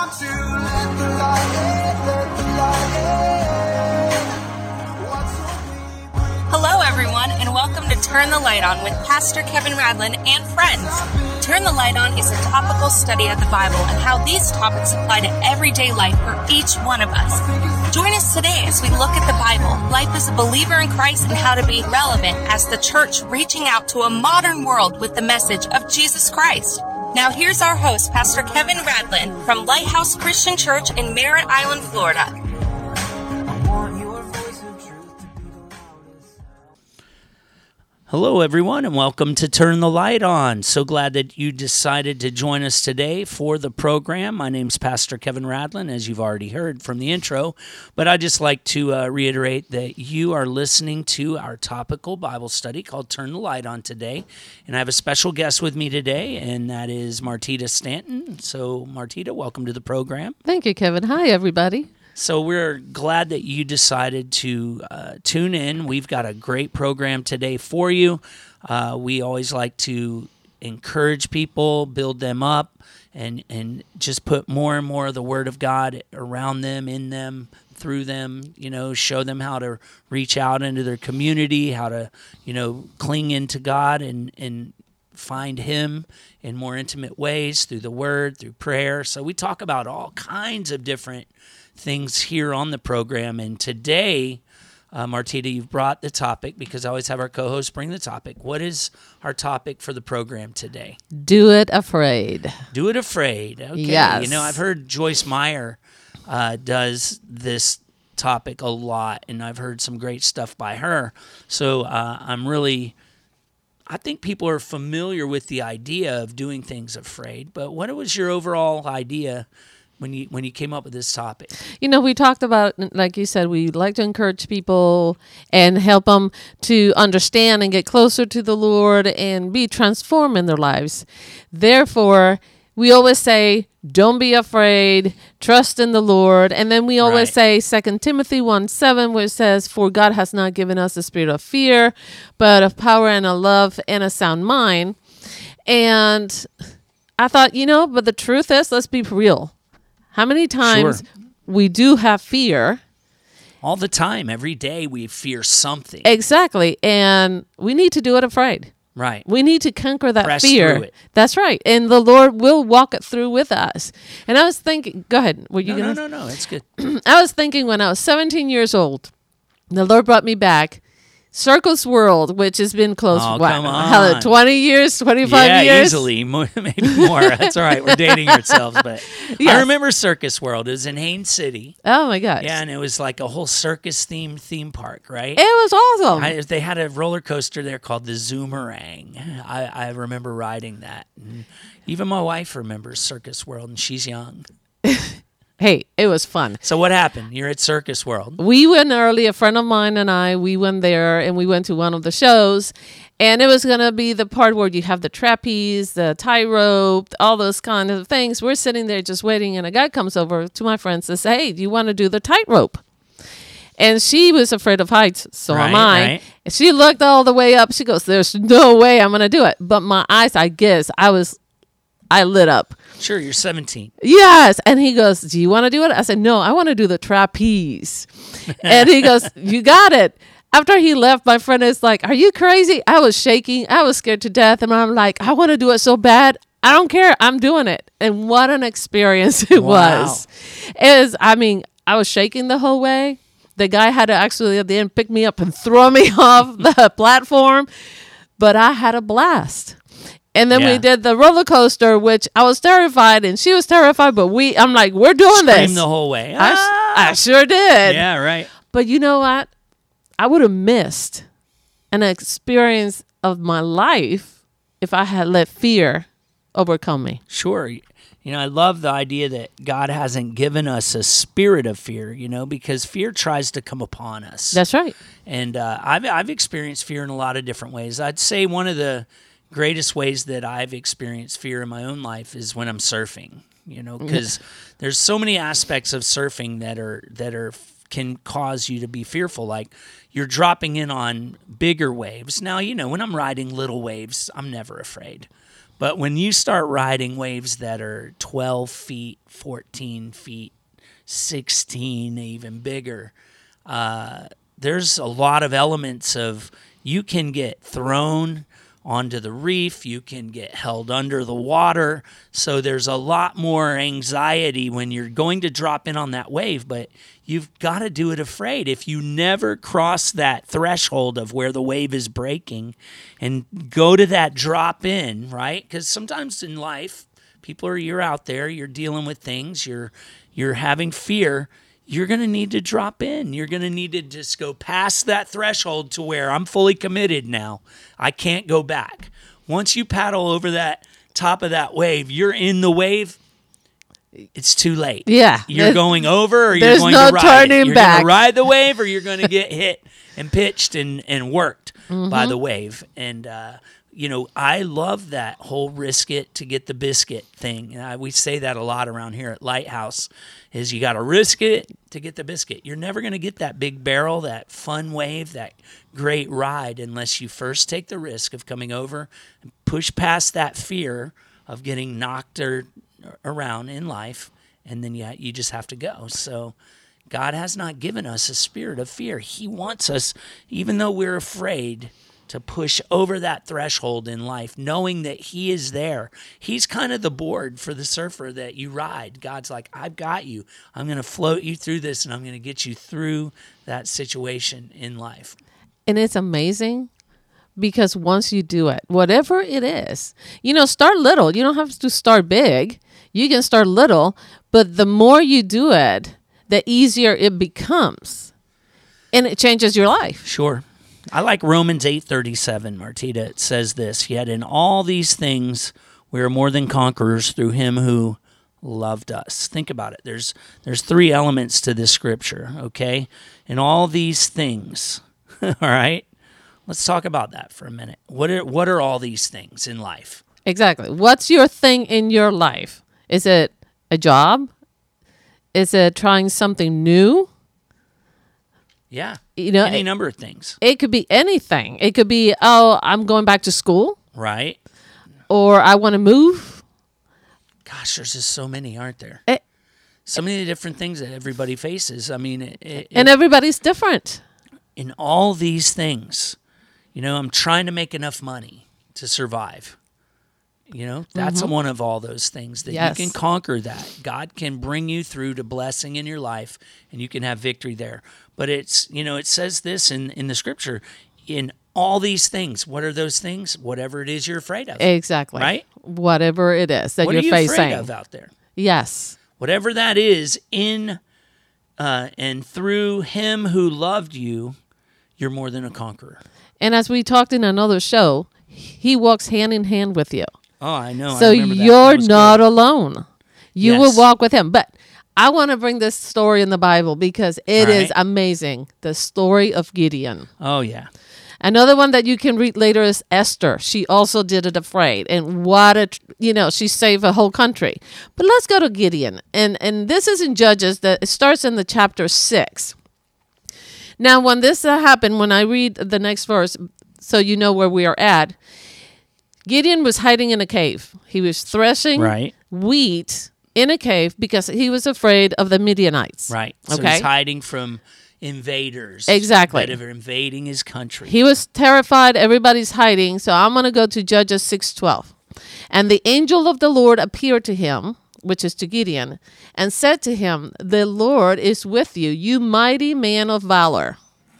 to let the light in, let the light in. Hello, everyone, and welcome to Turn the Light On with Pastor Kevin Radlin and friends. Turn the Light On is a topical study of the Bible and how these topics apply to everyday life for each one of us. Join us today as we look at the Bible, life as a believer in Christ, and how to be relevant as the church reaching out to a modern world with the message of Jesus Christ. Now here's our host, Pastor Kevin Radlin from Lighthouse Christian Church in Merritt Island, Florida. Hello, everyone, and welcome to Turn the Light On. So glad that you decided to join us today for the program. My name's Pastor Kevin Radlin, as you've already heard from the intro, but I'd just like to reiterate that you are listening to our topical Bible study called Turn the Light On today, and I have a special guest with me today, and that is Martita Stanton. So, Martita, welcome to the program. Thank you, Kevin. Hi, everybody. So we're glad that you decided to tune in. We've got a great program today for you. We always like to encourage people, build them up, and just put more and more of the Word of God around them, in them, through them, show them how to reach out into their community, how to, cling into God and find Him in more intimate ways through the Word, through prayer. So we talk about all kinds of different things here on the program. And today, Martita, you've brought the topic because I always have our co-host bring the topic. What is our topic for the program today? Do it afraid. Do it afraid. Okay. Yes. I've heard Joyce Meyer does this topic a lot, and I've heard some great stuff by her. So I think people are familiar with the idea of doing things afraid, but what was your overall idea when you came up with this topic? We talked about, like you said, we like to encourage people and help them to understand and get closer to the Lord and be transformed in their lives. Therefore, we always say, don't be afraid, trust in the Lord. And then we always say 2 Timothy 1:7, where it says, for God has not given us a spirit of fear, but of power and of love and a sound mind. And I thought, but the truth is, let's be real. How many times we do have fear? All the time, every day we fear something. Exactly. And we need to do it afraid. Right. We need to conquer that Press fear. through it. That's right. And the Lord will walk it through with us. And I was thinking, go ahead. Were you No, it's good. I was thinking when I was 17 years old, the Lord brought me back. Circus World, which has been closed, come on. 20 years, 25 years? Yeah, easily. Maybe more. That's all right. We're dating ourselves. But Yes. I remember Circus World. It was in Haines City. Oh, my gosh. Yeah, and it was like a whole circus-themed theme park, right? It was awesome. They had a roller coaster there called the Zoomerang. I remember riding that. And even my wife remembers Circus World, and she's young. Hey, it was fun. So what happened? You're at Circus World. We went early, a friend of mine and we went there, and we went to one of the shows, and it was going to be the part where you have the trapeze, the tightrope, all those kind of things. We're sitting there just waiting, and a guy comes over to my friends and says, hey, do you want to do the tightrope? And she was afraid of heights, so am I. Right. And she looked all the way up. She goes, there's no way I'm going to do it. But my eyes, I guess, I lit up. Sure, you're 17. Yes. And he goes, do you want to do it? I said, no, I want to do the trapeze. And he goes, you got it. After he left, my friend is like, are you crazy? I was shaking. I was scared to death. And I'm like, I want to do it so bad. I don't care. I'm doing it. And what an experience it was. I was shaking the whole way. The guy had to actually at the end pick me up and throw me off the platform. But I had a blast. And then we did the roller coaster, which I was terrified, and she was terrified. But I'm like, we're doing this. Screamed the whole way. I sure did. Yeah, right. But you know what? I would have missed an experience of my life if I had let fear overcome me. Sure. I love the idea that God hasn't given us a spirit of fear, because fear tries to come upon us. That's right. And I've experienced fear in a lot of different ways. I'd say one of the greatest ways that I've experienced fear in my own life is when I'm surfing, because there's so many aspects of surfing that can cause you to be fearful. Like you're dropping in on bigger waves. Now, when I'm riding little waves, I'm never afraid. But when you start riding waves that are 12 feet, 14 feet, 16, even bigger, there's a lot of elements of you can get thrown onto the reef, you can get held under the water. So there's a lot more anxiety when you're going to drop in on that wave, but you've got to do it afraid. If you never cross that threshold of where the wave is breaking and go to that drop in, right? Because sometimes in life, you're out there, you're dealing with things, you're having fear. You're going to need to drop in. You're going to need to just go past that threshold to where I'm fully committed now. I can't go back. Once you paddle over that top of that wave, you're in the wave. It's too late. Yeah. You're going over or you're there's going no to ride turning it. You're back. going to ride the wave or you're going to get hit and pitched and worked by the wave. And, I love that whole risk it to get the biscuit thing. We say that a lot around here at Lighthouse is you got to risk it to get the biscuit. You're never going to get that big barrel, that fun wave, that great ride unless you first take the risk of coming over and push past that fear of getting knocked around in life. And then you just have to go. So God has not given us a spirit of fear. He wants us, even though we're afraid, to push over that threshold in life, knowing that he is there. He's kind of the board for the surfer that you ride. God's like, I've got you. I'm going to float you through this, and I'm going to get you through that situation in life. And it's amazing because once you do it, whatever it is, start little. You don't have to start big. You can start little, but the more you do it, the easier it becomes. And it changes your life. Sure. I like Romans 8:37, Martita. It says this, yet in all these things we are more than conquerors through him who loved us. Think about it. There's three elements to this scripture, okay? In all these things, all right? Let's talk about that for a minute. What are all these things in life? Exactly. What's your thing in your life? Is it a job? Is it trying something new? Yeah, any number of things. It could be anything. It could be, I'm going back to school. Right. Or I want to move. Gosh, there's just so many, aren't there? So many different things that everybody faces. I mean, and everybody's different. In all these things, I'm trying to make enough money to survive. That's one of all those things that you can conquer that. God can bring you through to blessing in your life, and you can have victory there. But it's, it says this in the scripture, in all these things. What are those things? Whatever it is you're afraid of. Exactly. Right? Whatever it is that what you're facing. What are you afraid of out there? Yes. Whatever that is, in and through him who loved you, you're more than a conqueror. And as we talked in another show, he walks hand in hand with you. Oh, I know. So I remember that. you're That not good. alone. You will walk with him. But I want to bring this story in the Bible because it is amazing. The story of Gideon. Oh, yeah. Another one that you can read later is Esther. She also did it afraid. And she saved a whole country. But let's go to Gideon. And this is in Judges. It starts in the chapter 6. Now, when this happened, when I read the next verse, so you know where we are at, Gideon was hiding in a cave. He was threshing wheat in a cave because he was afraid of the Midianites. Right. So he's hiding from invaders. Exactly. That are invading his country. He was terrified. Everybody's hiding. So I'm going to go to Judges 6:12. And the angel of the Lord appeared to him, which is to Gideon, and said to him, the Lord is with you, you mighty man of valor.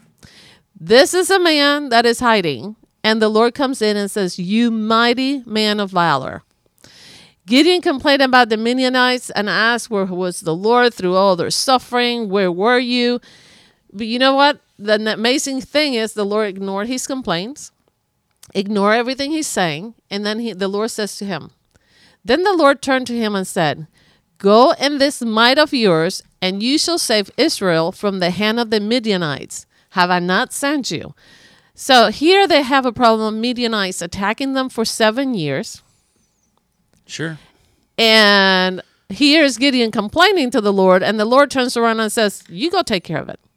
This is a man that is hiding. And the Lord comes in and says, you mighty man of valor. Gideon complained about the Midianites and asked, where was the Lord through all their suffering? Where were you? But you know what? The amazing thing is the Lord ignored his complaints, ignored everything he's saying. And then the Lord says to him, then the Lord turned to him and said, go in this might of yours, and you shall save Israel from the hand of the Midianites. Have I not sent you? So here they have a problem of Midianites attacking them for 7 years. Sure. And here's Gideon complaining to the Lord, and the Lord turns around and says, you go take care of it.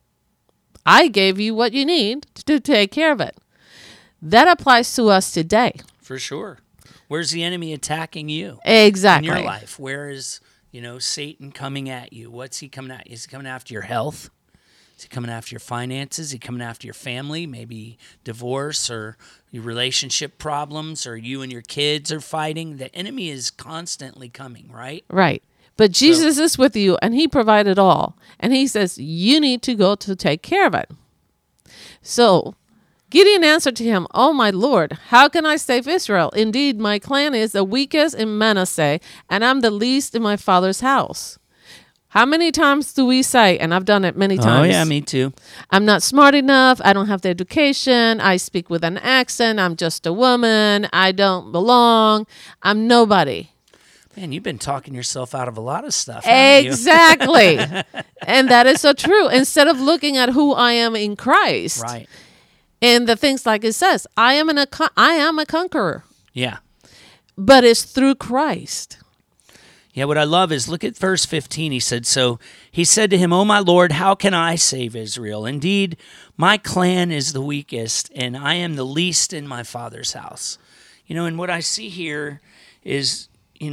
I gave you what you need to take care of it. That applies to us today. For sure. Where's the enemy attacking you? Exactly. In your life? Where is, Satan coming at you? What's he coming at? Is he coming after your health? Is he coming after your finances? Is he coming after your family? Maybe divorce or your relationship problems, or you and your kids are fighting. The enemy is constantly coming, right? Right. But Jesus is with you, and he provided all. And he says, you need to go to take care of it. So Gideon answered to him, "Oh, my Lord, how can I save Israel? Indeed, my clan is the weakest in Manasseh, and I'm the least in my father's house." How many times do we say, and I've done it many times. Oh, yeah, me too. I'm not smart enough. I don't have the education. I speak with an accent. I'm just a woman. I don't belong. I'm nobody. Man, you've been talking yourself out of a lot of stuff, haven't you? Exactly. And that is so true. Instead of looking at who I am in Christ. Right. And the things like it says, I am a conqueror. Yeah. But it's through Christ. Yeah, what I love is, look at verse 15. He said, so he said to him, "Oh, my Lord, how can I save Israel? Indeed, my clan is the weakest, and I am the least in my father's house." And what I see here is,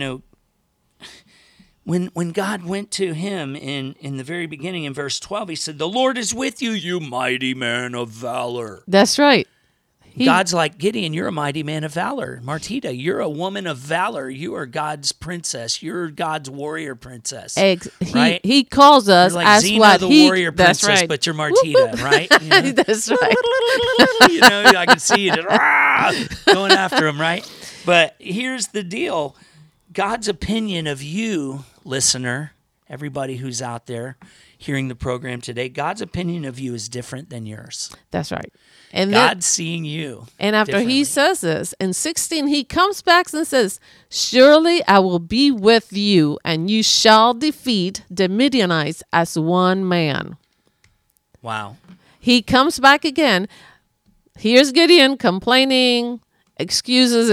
when God went to him in the very beginning in verse 12, he said, "The Lord is with you, you mighty man of valor." That's right. God's like, "Gideon, you're a mighty man of valor. Martita, you're a woman of valor. You are God's princess. You're God's warrior princess." Right? He calls us you're like as Xena, what the he. warrior princess, That's right. but you're Martita, right? That's right. I can see you just going after him, right? But here's the deal. God's opinion of you, listener, everybody who's out there hearing the program today, God's opinion of you is different than yours. That's right. And God's seeing you. And after he says this, in 16, he comes back and says, "Surely I will be with you, and you shall defeat the Midianites as one man." Wow. He comes back again. Here's Gideon complaining, excuses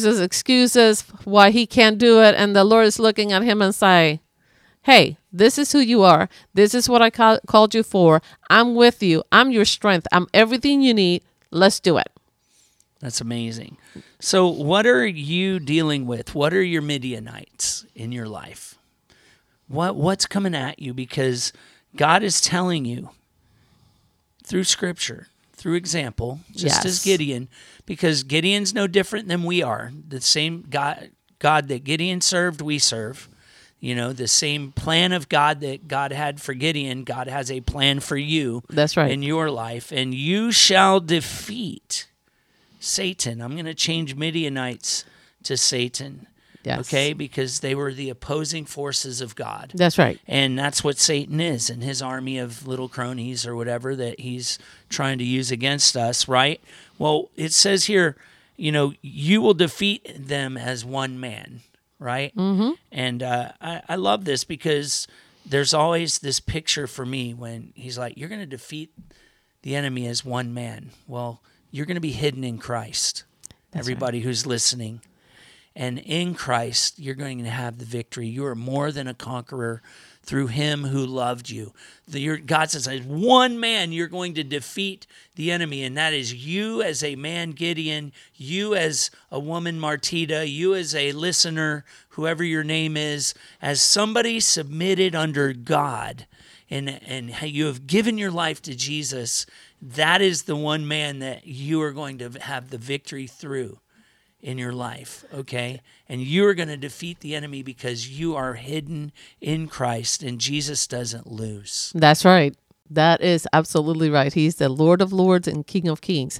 why he can't do it. And the Lord is looking at him and say, "Hey, this is who you are. This is what I called you for. I'm with you. I'm your strength. I'm everything you need. Let's do it." That's amazing. So what are you dealing with? What are your Midianites in your life? What's coming at you? Because God is telling you through Scripture, through example, just as Gideon, because Gideon's no different than we are. The same God that Gideon served, we serve. The same plan of God that God had for Gideon, God has a plan for you. That's right. In your life. And you shall defeat Satan. I'm going to change Midianites to Satan. Yes. Okay? Because they were the opposing forces of God. That's right. And that's what Satan is, and his army of little cronies or whatever that he's trying to use against us, right? Well, it says here, you will defeat them as one man. Right? Mm-hmm. And I love this because there's always this picture for me when he's like, you're going to defeat the enemy as one man. Well, you're going to be hidden in Christ, everybody who's listening. And in Christ, you're going to have the victory. You are more than a conqueror through him who loved you. God says, as one man, you're going to defeat the enemy, and that is you as a man, Gideon, you as a woman, Martita, you as a listener, whoever your name is, as somebody submitted under God, and you have given your life to Jesus. That is the one man that you are going to have the victory through in your life, okay? And you're going to defeat the enemy because you are hidden in Christ, and Jesus doesn't lose. That's right. That is absolutely right. He's the Lord of Lords and King of Kings.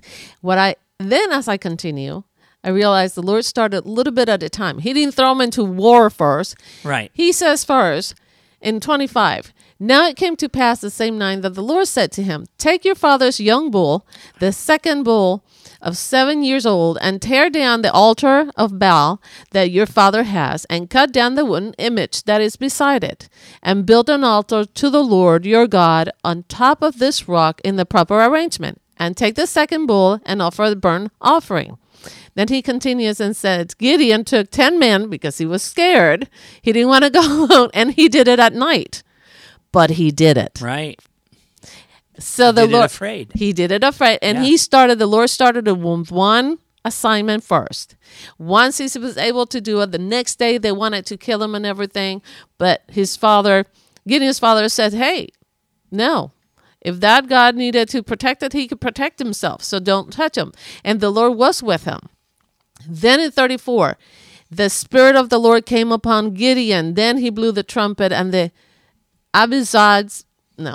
As I continue, I realized the Lord started a little bit at a time. He didn't throw him into war first. Right. He says first, in 25, "Now it came to pass the same night that the Lord said to him, take your father's young bull, the second bull of 7 years old, and tear down the altar of Baal that your father has, and cut down the wooden image that is beside it, and build an altar to the Lord your God on top of this rock in the proper arrangement, and take the second bull and offer the burnt offering." Then he continues and said, Gideon took 10 men because he was scared. He didn't want to go alone, and he did it at night. But he did it. Right. So He did it afraid. He did it afraid. And Yeah. the Lord started with one assignment first. Once he was able to do it, the next day they wanted to kill him and everything. But Gideon's father said, hey, no. If that God needed to protect it, he could protect himself. So don't touch him. And the Lord was with him. Then in 34, the Spirit of the Lord came upon Gideon. Then he blew the trumpet, and the Abiezrites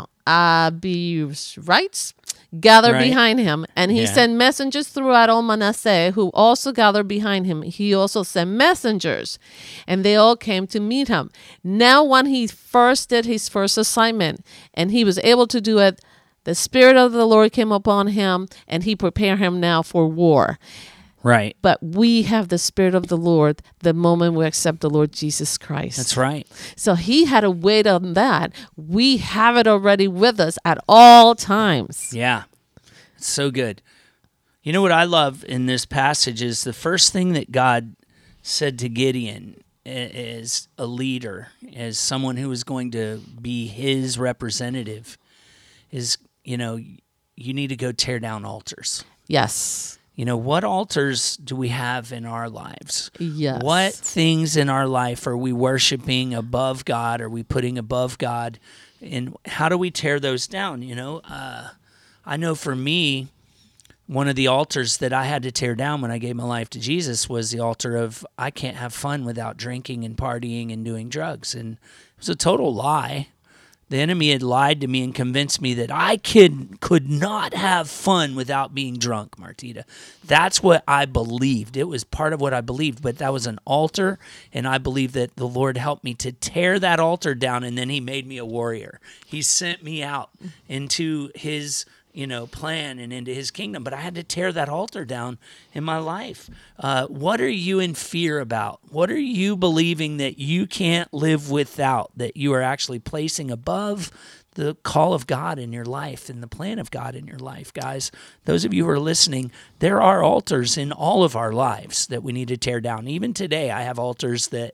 gathered behind him. And he sent messengers throughout all Manasseh, who also gathered behind him. He also sent messengers, and they all came to meet him. Now, when he first did his first assignment, and he was able to do it, the Spirit of the Lord came upon him, and he prepared him now for war. Right. But we have the Spirit of the Lord the moment we accept the Lord Jesus Christ. That's right. So he had to wait on that. We have it already with us at all times. Yeah. It's so good. You know what I love in this passage is the first thing that God said to Gideon as a leader, as someone who was going to be his representative, is, you need to go tear down altars. Yes. What altars do we have in our lives? Yes. What things in our life are we worshiping above God? Are we putting above God? And how do we tear those down? I know for me, one of the altars that I had to tear down when I gave my life to Jesus was the altar of I can't have fun without drinking and partying and doing drugs. And it was a total lie. The enemy had lied to me and convinced me that I could not have fun without being drunk, Martita. That's what I believed. It was part of what I believed, but that was an altar, and I believe that the Lord helped me to tear that altar down, and then he made me a warrior. He sent me out into his plan and into his kingdom. But I had to tear that altar down in my life. What are you in fear about? What are you believing that you can't live without, that you are actually placing above the call of God in your life and the plan of God in your life, guys? Those of you who are listening, there are altars in all of our lives that we need to tear down. Even today, I have altars that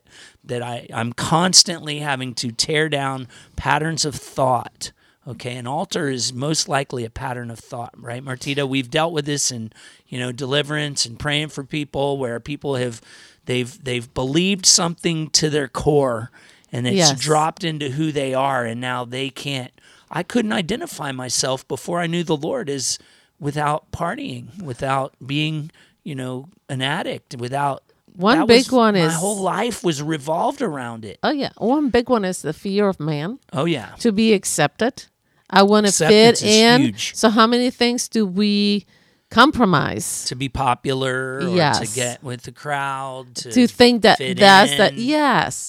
I'm constantly having to tear down patterns of thought. Okay, an altar is most likely a pattern of thought, right, Martita? We've dealt with this in, deliverance and praying for people where people they've believed something to their core, and it's dropped into who they are, and now they can't. I couldn't identify myself before I knew the Lord as without partying, without being, an addict, without. One big one is my whole life was revolved around it. Oh yeah, one big one is the fear of man. Oh yeah, to be accepted. I want to fit in. Huge. So how many things do we compromise to be popular? Or to get with the crowd? To think that that's in. that. Yes,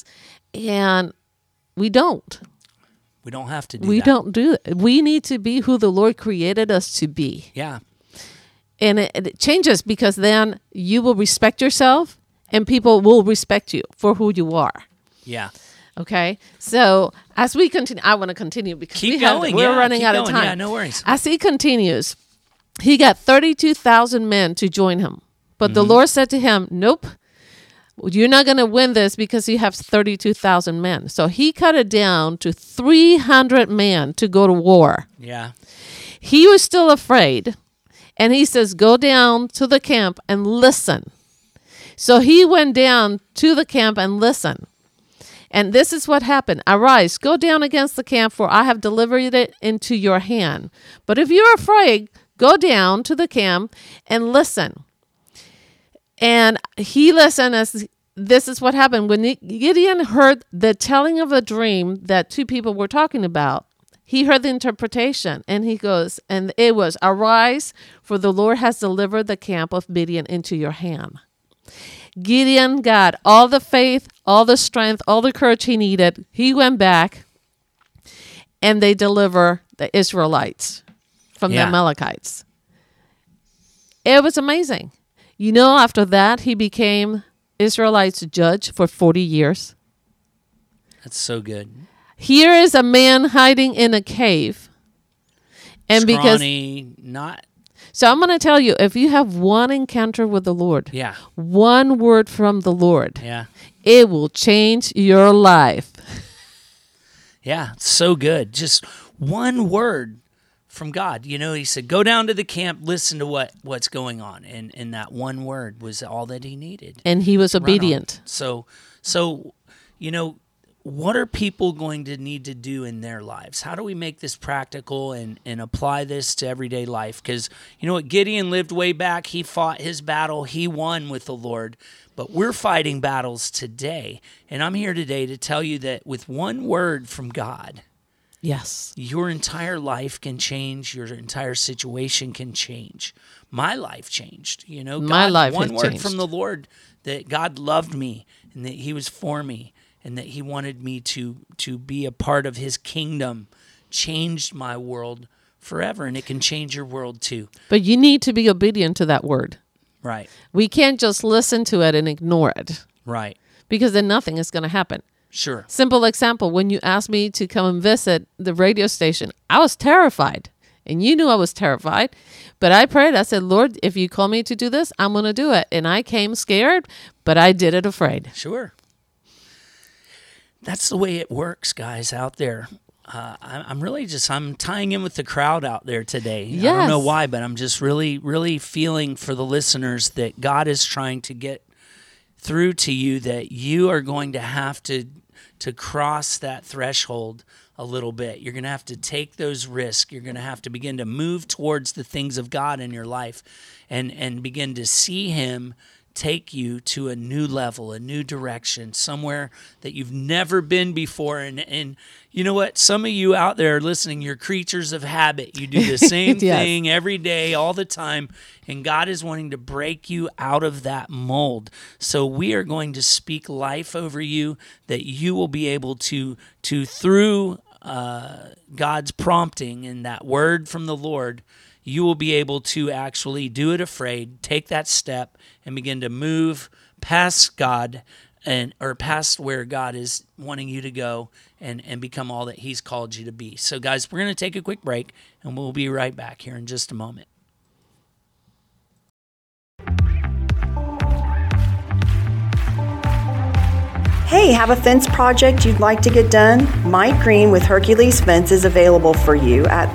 and we don't. We don't have to do we that. We don't do it. We need to be who the Lord created us to be. Yeah, and it changes because then you will respect yourself. And people will respect you for who you are. Yeah. Okay. So as we continue, I want to continue because we're running out of time. Yeah, no worries. As he continues, he got 32,000 men to join him. But the Lord said to him, nope, you're not going to win this because you have 32,000 men. So he cut it down to 300 men to go to war. Yeah. He was still afraid. And he says, go down to the camp and listen. So he went down to the camp and listened. And this is what happened. Arise, go down against the camp, for I have delivered it into your hand. But if you're afraid, go down to the camp and listen. And he listened as this is what happened. When Gideon heard the telling of a dream that two people were talking about, he heard the interpretation, and he goes, and it was, arise, for the Lord has delivered the camp of Midian into your hand. Gideon got all the faith, all the strength, all the courage he needed. He went back, and they deliver the Israelites from the Amalekites. It was amazing. After that, he became Israelites' judge for 40 years. That's so good. Here is a man hiding in a cave. And Scrawny, So I'm going to tell you, if you have one encounter with the Lord, one word from the Lord, it will change your life. Yeah, it's so good. Just one word from God. You know, he said, go down to the camp, listen to what's going on. And that one word was all that he needed. And he was obedient. So, you know, what are people going to need to do in their lives? How do we make this practical and apply this to everyday life? Because, you know what, Gideon lived way back. He fought his battle. He won with the Lord. But we're fighting battles today. And I'm here today to tell you that with one word from God, Yes. your entire life can change. Your entire situation can change. My life changed. You know, My life one has word changed. from the Lord that God loved me and that he was for me and that he wanted me to be a part of his kingdom changed my world forever. And it can change your world too. But you need to be obedient to that word. Right. We can't just listen to it and ignore it, Right. because then nothing is going to happen. Sure. Simple example, when you asked me to come and visit the radio station, I was terrified. And you knew I was terrified. But I prayed. I said, Lord, if you call me to do this, I'm going to do it. And I came scared, but I did it afraid. Sure. That's the way it works, guys, out there. I'm tying in with the crowd out there today. I don't know Yes. why, but I'm just really, really feeling for the listeners that God is trying to get through to you, that you are going to have to cross that threshold a little bit. You're going to have to take those risks. You're going to have to begin to move towards the things of God in your life and begin to see him take you to a new level, a new direction, somewhere that you've never been before. And you know what? Some of you out there listening, you're creatures of habit. You do the same Yes. thing every day, all the time. And God is wanting to break you out of that mold. So we are going to speak life over you, that you will be able to through God's prompting and that word from the Lord, you will be able to actually do it afraid, take that step, and begin to move past God or past where God is wanting you to go and become all that he's called you to be. So guys, we're going to take a quick break and we'll be right back here in just a moment. Hey, have a fence project you'd like to get done? Mike Green with Hercules Fence is available for you at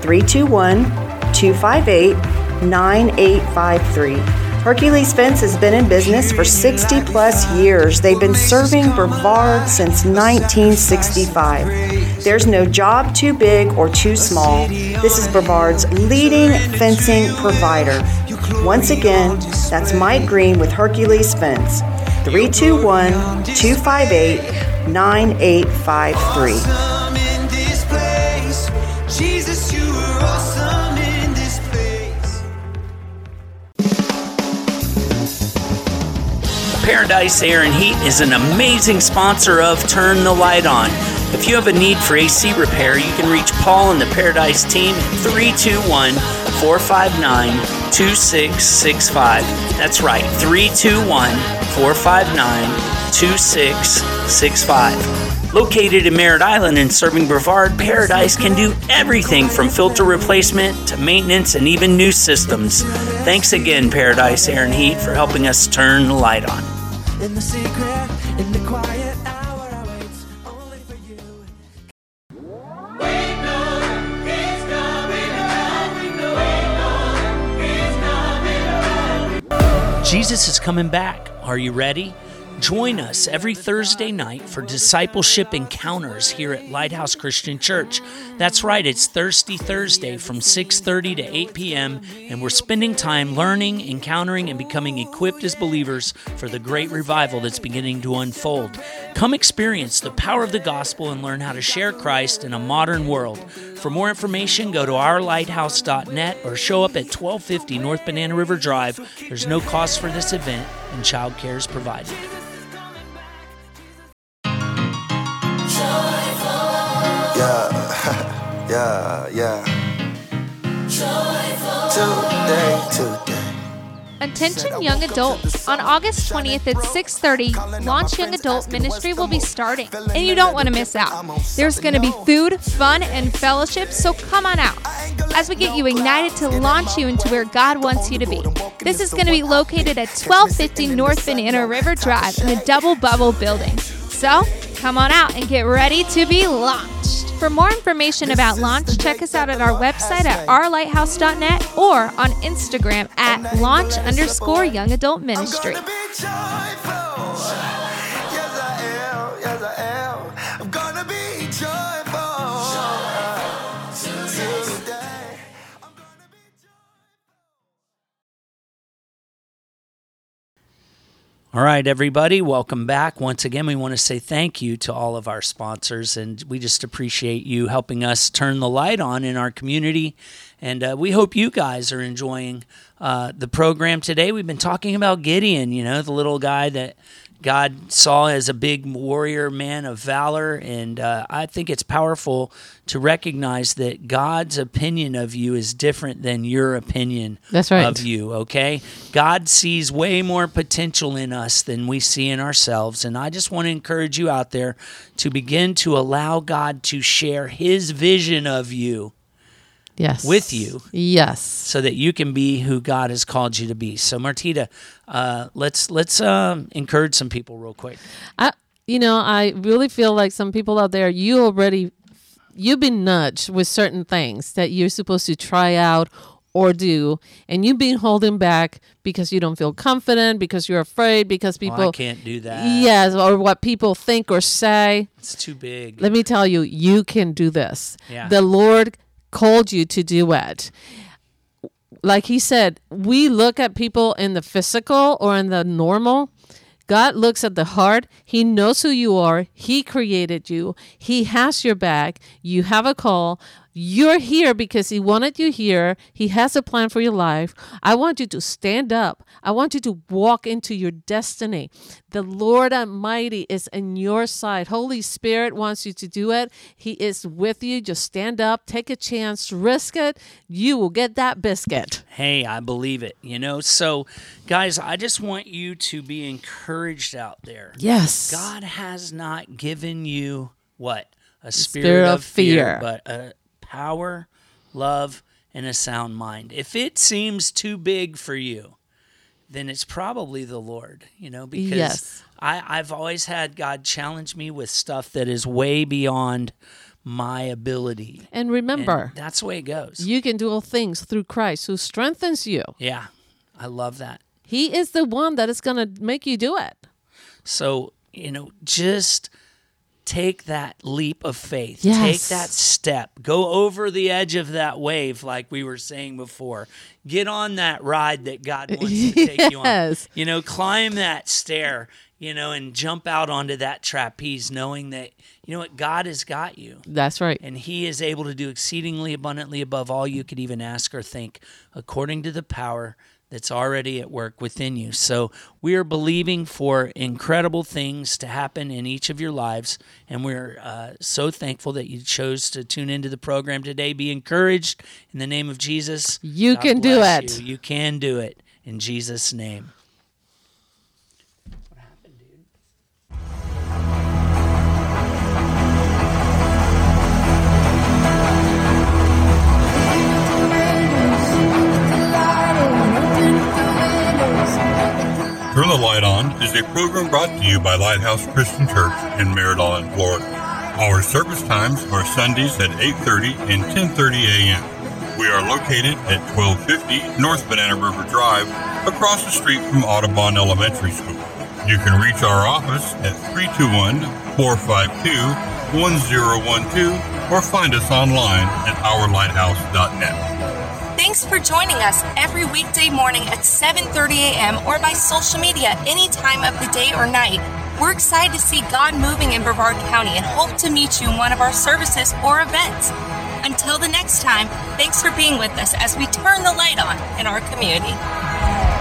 321-258-9853. Hercules Fence has been in business for 60 plus years. They've been serving Brevard since 1965. There's no job too big or too small. This is Brevard's leading fencing provider. Once again, that's Mike Green with Hercules Fence. 321-258-9853. Awesome in this place. Jesus, you are awesome in this place. Paradise Air and Heat is an amazing sponsor of Turn the Light On. If you have a need for AC repair, you can reach Paul and the Paradise team at 321-459-2665. That's right, 321-459-2665. Located in Merritt Island and serving Brevard, Paradise can do everything from filter replacement to maintenance and even new systems. Thanks again, Paradise Air and Heat, for helping us turn the light on. In the secret, in the quiet hour, I wait only for you. Jesus is coming back. Are you ready? Join us every Thursday night for discipleship encounters here at Lighthouse Christian Church. That's right, it's Thirsty Thursday from 6:30 to 8 p.m., and we're spending time learning, encountering, and becoming equipped as believers for the great revival that's beginning to unfold. Come experience the power of the gospel and learn how to share Christ in a modern world. For more information, go to ourlighthouse.net or show up at 1250 North Banana River Drive. There's no cost for this event, and childcare is provided. Yeah. Today. Attention young adults. On August 20th at 6:30, Launch Young Adult Ministry will be starting, and you don't want to miss out. There's going to be food, fun, and fellowship, so come on out as we get you ignited to launch you into where God wants you to be. This is going to be located at 1250 North Banana River Drive in the Double Bubble building. So, come on out and get ready to be launched. For more information about Launch, check us out at our website at ourlighthouse.net or on Instagram at launch_young adult ministry. I'm gonna be joyful. Yes, I am. Yes, I am. I'm gonna be joyful. Today. I'm gonna be joyful. All right, everybody, welcome back. Once again, we want to say thank you to all of our sponsors, and we just appreciate you helping us turn the light on in our community. And we hope you guys are enjoying the program today. We've been talking about Gideon, the little guy that God saw as a big warrior, man of valor. And I think it's powerful to recognize that God's opinion of you is different than your opinion That's right. of you, okay? God sees way more potential in us than we see in ourselves. And I just want to encourage you out there to begin to allow God to share his vision of you Yes. with you, Yes. so that you can be who God has called you to be. So, Martita, let's encourage some people real quick. I really feel like some people out there, you've been nudged with certain things that you're supposed to try out or do, and you've been holding back because you don't feel confident, because you're afraid, because people I can't do that. Yes, or what people think or say. It's too big. Let me tell you, you can do this. Yeah. The Lord called you to do it. Like he said, we look at people in the physical or in the normal. God looks at the heart. He knows who you are. He created you. He has your back. You have a call. You're here because he wanted you here. He has a plan for your life. I want you to stand up. I want you to walk into your destiny. The Lord Almighty is in your side. Holy Spirit wants you to do it. He is with you. Just stand up, take a chance, risk it. You will get that biscuit. Hey, I believe it. So, guys, I just want you to be encouraged out there. Yes. God has not given you what? A spirit of fear, but a power, love, and a sound mind. If it seems too big for you, then it's probably the Lord, because Yes. I've always had God challenge me with stuff that is way beyond my ability. And remember, And that's the way it goes. you can do all things through Christ who strengthens you. Yeah, I love that. He is the one that is going to make you do it. So, just take that leap of faith. Yes. Take that step. Go over the edge of that wave, like we were saying before. Get on that ride that God wants to take you on. Yes. Climb that stair, and jump out onto that trapeze, knowing that, God has got you. That's right. And he is able to do exceedingly abundantly above all you could even ask or think, according to the power that's already at work within you. So we are believing for incredible things to happen in each of your lives, and we're so thankful that you chose to tune into the program today. Be encouraged in the name of Jesus. You God can do bless it. You can do it in Jesus' name. What happened, dude? Turn the Light On is a program brought to you by Lighthouse Christian Church in Merritt Island, Florida. Our service times are Sundays at 8:30 and 10:30 a.m. We are located at 1250 North Banana River Drive, across the street from Audubon Elementary School. You can reach our office at 321-452-1012 or find us online at ourlighthouse.net. Thanks for joining us every weekday morning at 7:30 a.m. or by social media any time of the day or night. We're excited to see God moving in Brevard County and hope to meet you in one of our services or events. Until the next time, thanks for being with us as we turn the light on in our community.